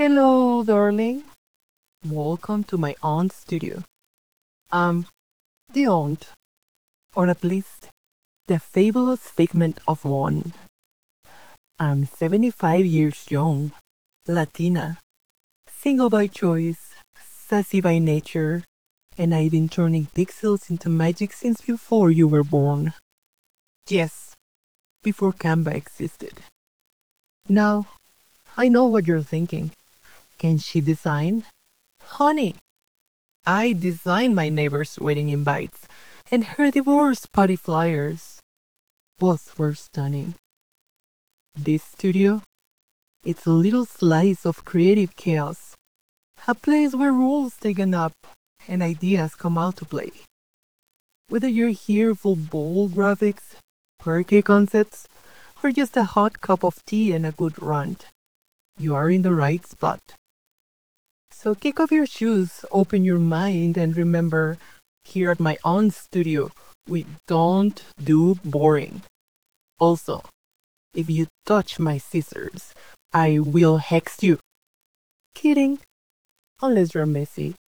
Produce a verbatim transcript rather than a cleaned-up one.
Hello, darling. Welcome to my aunt's studio. I'm the aunt, or at least the fabulous figment of one. I'm seventy-five years young, Latina, single by choice, sassy by nature, and I've been turning pixels into magic since before you were born. Yes, before Canva existed. Now, I know what you're thinking. Can she design? Honey, I designed my neighbor's wedding invites and her divorce party flyers. Both were stunning. This studio, it's a little slice of creative chaos, a place where rules take a nap and ideas come out to play. Whether you're here for bold graphics, quirky concepts, or just a hot cup of tea and a good rant, you are in the right spot. So kick off your shoes, open your mind, and remember, here at my own studio, we don't do boring. Also, if you touch my scissors, I will hex you. Kidding, unless you're messy.